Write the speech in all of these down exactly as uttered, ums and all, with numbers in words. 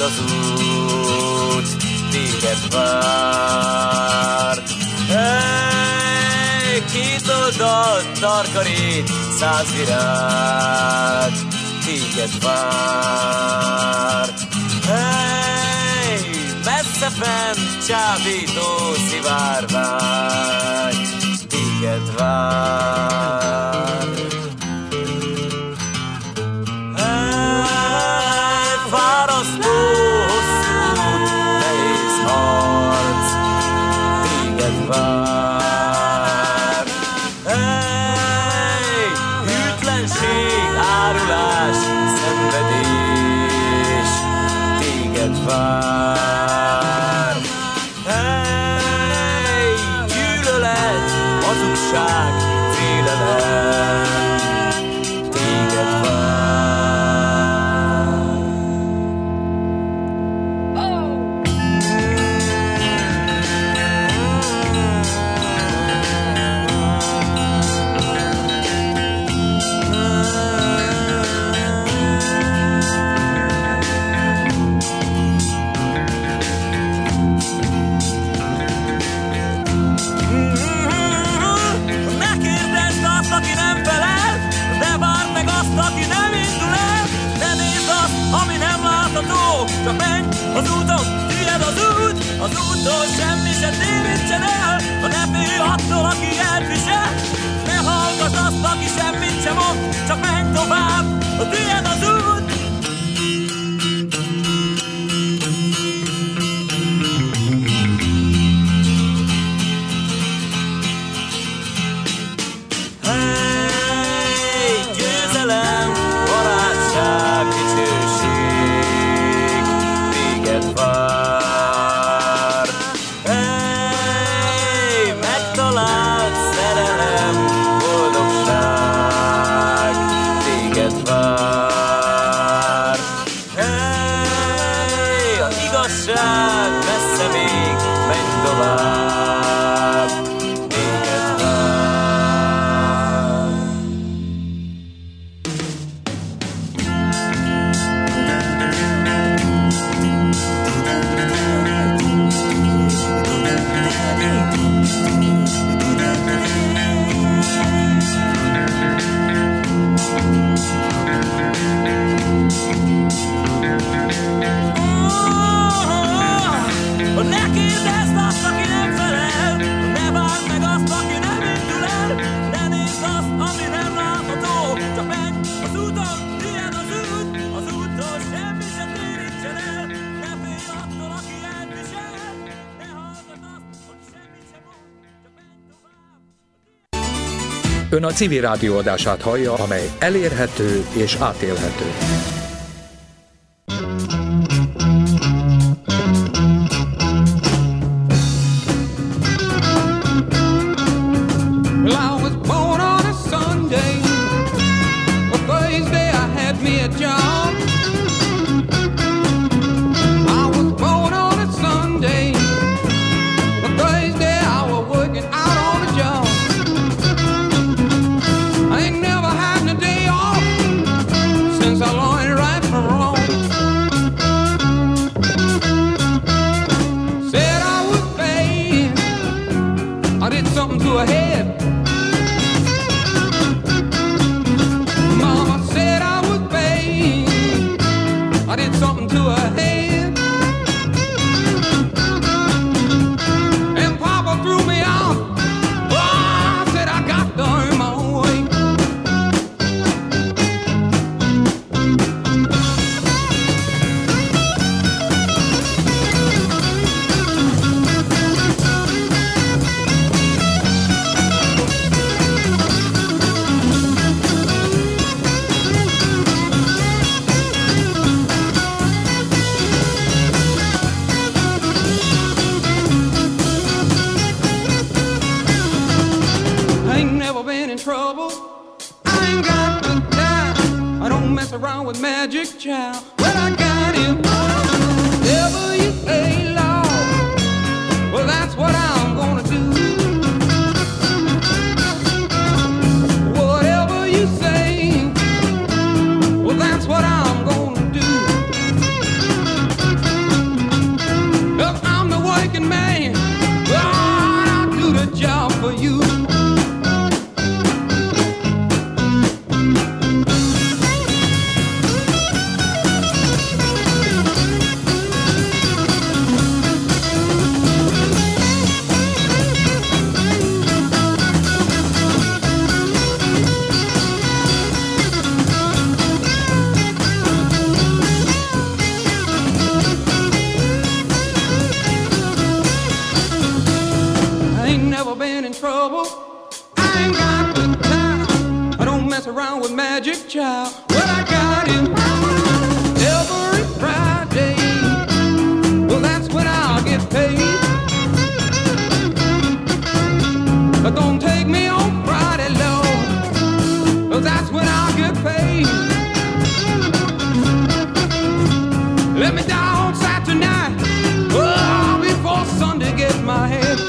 az út, téged vár. Hey, két oldalt tarkarít, száz virág, téged vár. Hey, messze fenn csábító szivárvány, téged vár. Hey, fárasztó hosszú, nehéz harc, téged vár. Hey, hűtlenség, árulás, szenvedés, téged vár. Hey, gyűlölet, hazugság, félelem, téged vár. Ne kérdezd azt, aki nem felel, ne várd meg azt, aki nem indul el. Ne nézd azt, ami nem látható, csak menj az úton, tiéd az út. Az úttól semmi se térítsen el, ha ne félj attól, aki elvisel. Ne hallgass azt, aki semmit sem mond, csak menj tovább, a tiéd az út. Hey, győzelem, barátság, dicsőség, téged vár. Hey, megtalált szerelem, boldogság, téged vár. Hey, az igazság messze még, menj tovább, téged vár. Oh, ne kérdezd azt, aki nem felel, ne várd meg azt, aki nem indul el. Ne nézd azt, ami nem látható, csak menj az úton, tiéd az út. Az úttól semmi se térítsen el, ne félj attól, aki elvisel. Ne hallgass azt, hogy semmit sem mond, csak menj tovább. Ön a Civil Rádió adását hallja, amely elérhető és átélhető. Well, I was born on a Sunday. A Thursday I had me a job. I was born on a Sunday. A Thursday I was working out on a job. I ain't never had a day off since I learned right from wrong. Said I was bad. I did something to her head. Mama said I was bad. I did something to her head. And Papa threw me out. Oh, I said I got to earn my own way. I ain't never been in trouble. I ain't got the time. I don't mess around with magic child. Well, I got him. Whatever you say, Lord, well, that's what I'm gonna do. Whatever you say, well, that's what I'm gonna do. around with magic child. Well, I got him every Friday. Well, that's when I'll get paid. But don't take me on Friday, Lord. Well, that's when I'll get paid. Let me down Saturday night. Oh, before Sunday gets my head.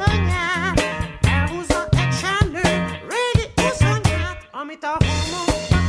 Amit a homo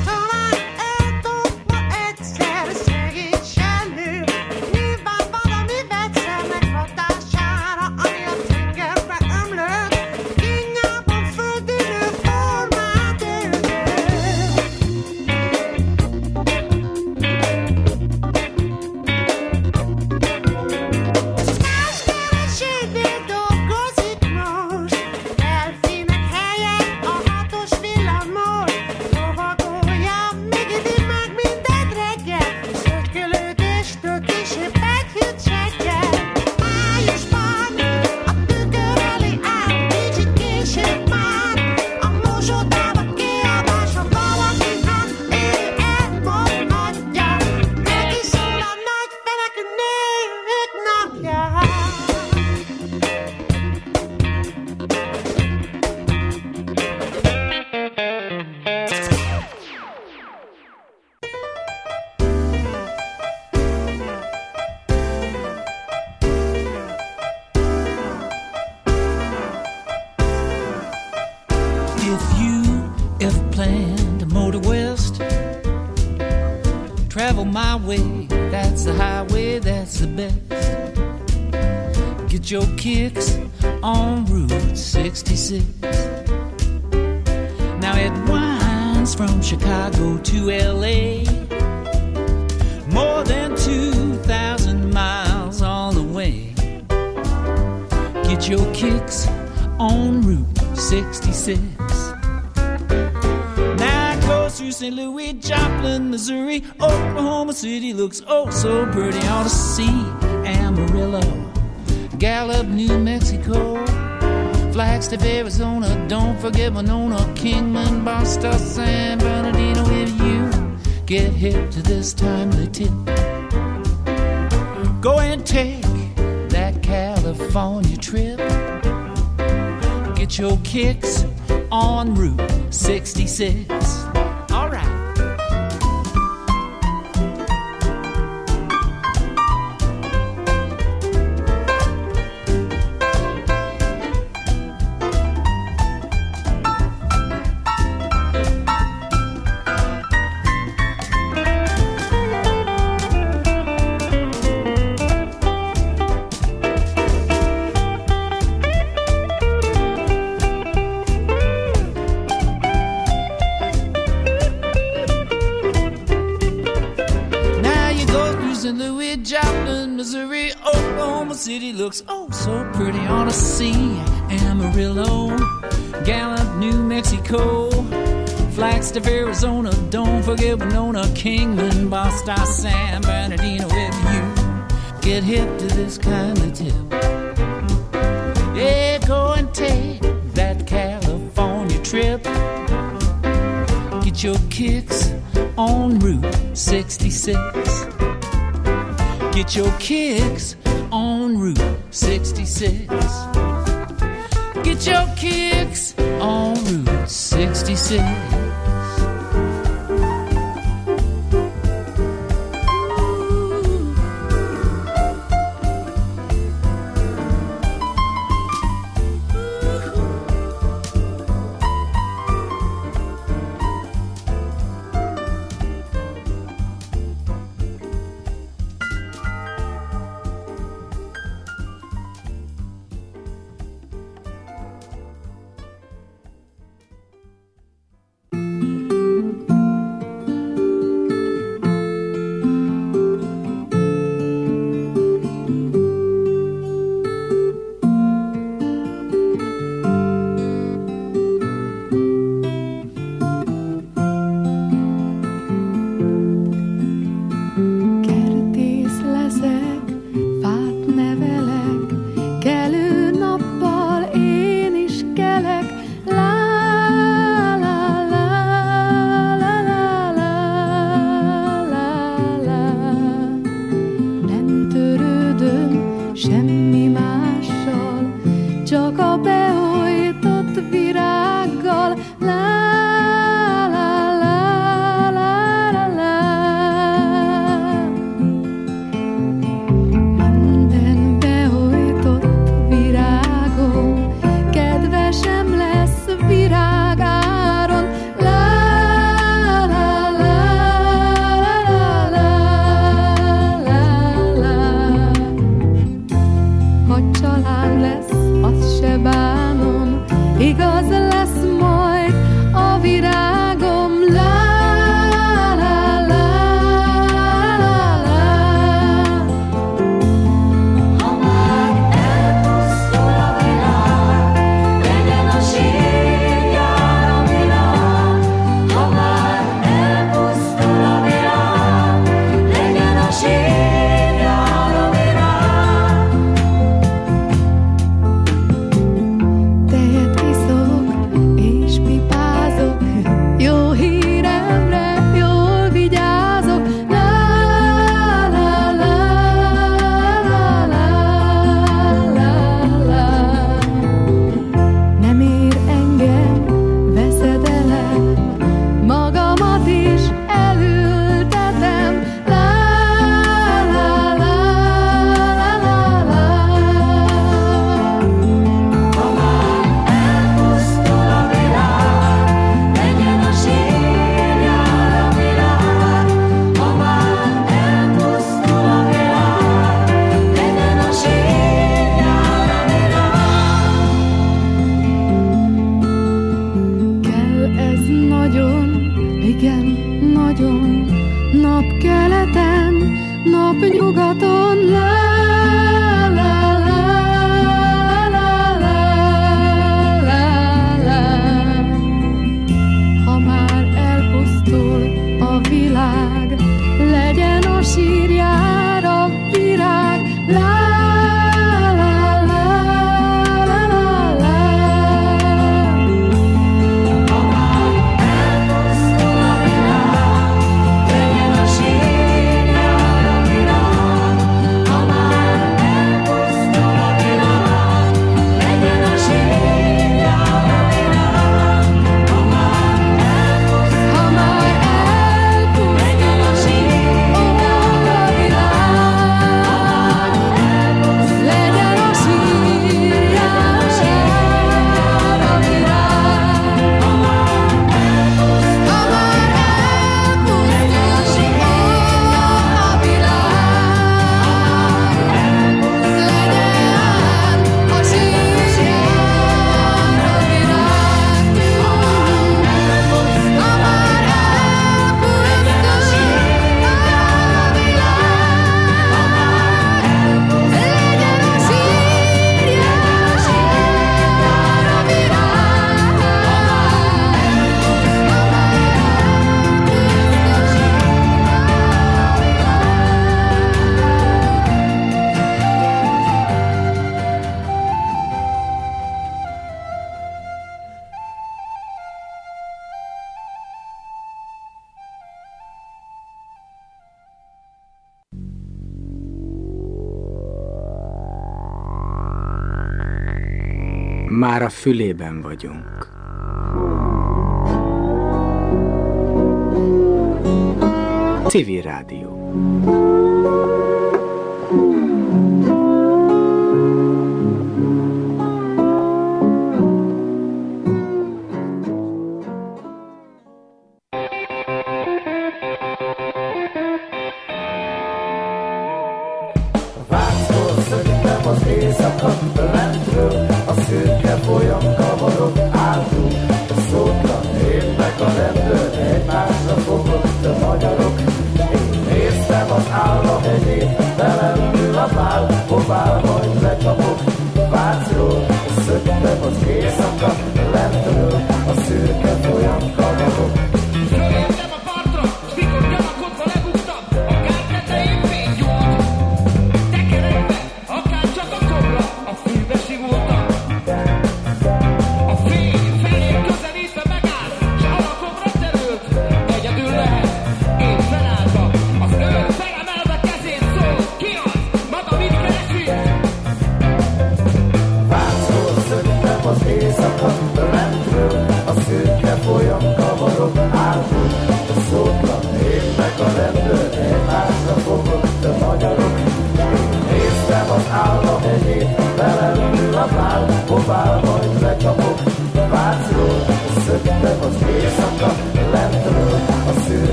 plan to motor west. Travel my way, that's the highway, that's the best. Get your kicks on Route sixty-six. Now it winds from Chicago to L A, more than two thousand miles all the way. Get your kicks on Route sixty-six. Now it goes through Saint Louis, Joplin, Missouri. Oklahoma City looks oh so pretty. Ought to see Amarillo, Gallup, New Mexico, Flagstaff, Arizona. Don't forget Winona, Kingman, Boston, San Bernardino. If you get hip to this timely tip, go and take that California trip. Get your kicks on Route sixty-six. All right. City looks oh so pretty. Ought to see Amarillo, Gallup, New Mexico, Flagstaff, Arizona. Don't forget Winona, Kingman, Boston, San Bernardino. If you get hip to this kind of tip, yeah, go and take that California trip. Get your kicks on Route sixty-six. Get your kicks on Route sixty-six. Get your kicks on Route sixty-six. Igen, nagyon, napkeleten, napnyugaton, la la la la la la la. Ha már elpusztul a világ, legyen a sírjára virág, la Már a fülében vagyunk. Civil Rádió. A fény felé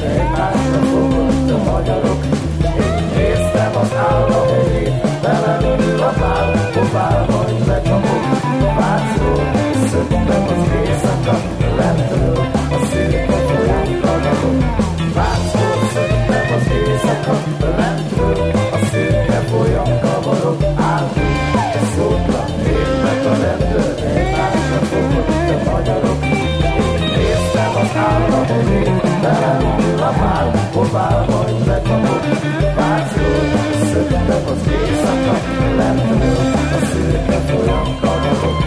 egymásra fogott a magyarok. Én néztem az államhelyét, belemül a pál, hová majd lecsapok. Vácról szöktem az éjszaka, lentről a szürke folyam kanyarok. Vácról szöktem az éjszaka, lentről a szürke folyam kavarok. Álltunk, ez szótlan, én meg a rendőr, egymásra fogott a magyarok. Én néztem az államhelyét, belemül a pál, hová majd lecsapok. Vácról szöktem az éjszaka, lentről a szürke folyam kavarok.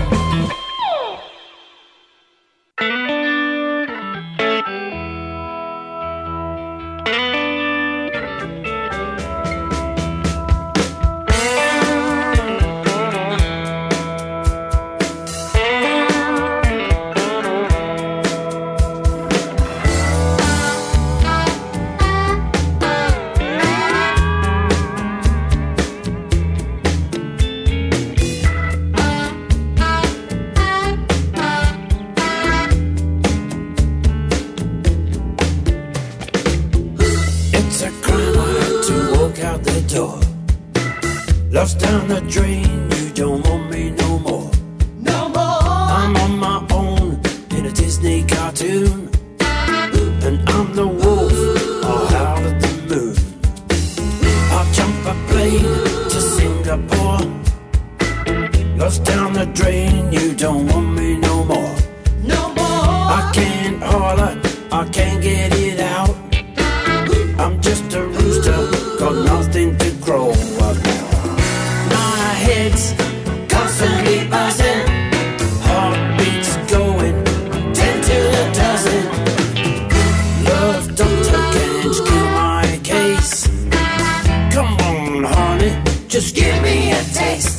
Lost down the drain, you don't want me no more. No more. I'm on my own in a Disney cartoon, and I'm the wolf, I'll howl at the moon. I'll jump a plane to Singapore. Lost down the drain, you don't want me no more. No more. I can't holler, I can't get it out. I'm just a rooster, got nothing to grow about. My head's constantly buzzing, heartbeats going ten to the dozen. Love doctor can't kill my case. Come on, honey, just give me a taste.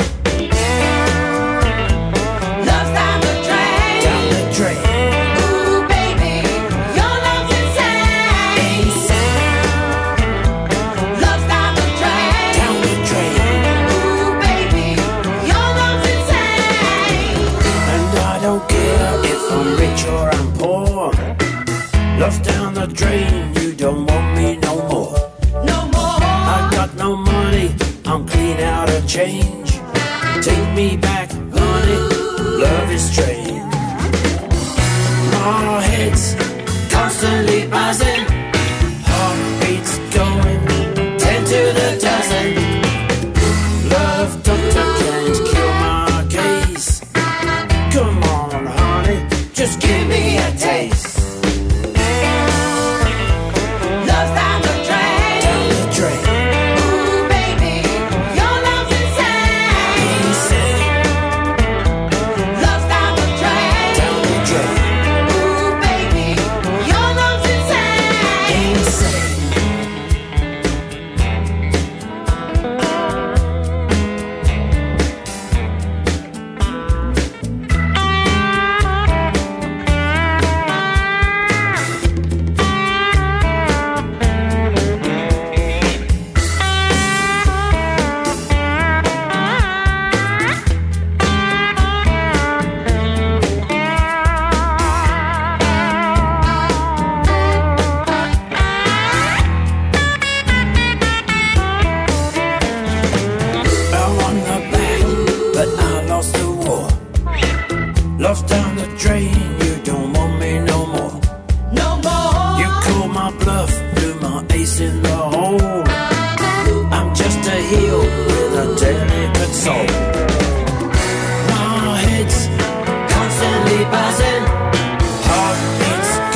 Love's down the drain. Down the drain. Ooh, baby, your love's insane. Insane. Love's down the drain. Down the drain. Ooh, baby, your love's insane. And I don't care if I'm rich or I'm poor. Love's down the drain, you don't want me no more. No more. I got no money, I'm clean out of change. Take me back, honey, love is strange. My head's constantly buzzing, heartbeats going ten to the dozen. Love doctor can't kill my case. Come on, honey, just give me a taste. Love's down the drain. Down the drain. Ooh, baby, your love's insane. Insane. Love's down the drain. Down the drain. Ooh, baby, your love's insane. Insane. I won the battle, but I lost the war. Lost down the drain, you don't want me no more. No more. You called my bluff, blew my ace in the hole. I'm just a heel with a delicate soul.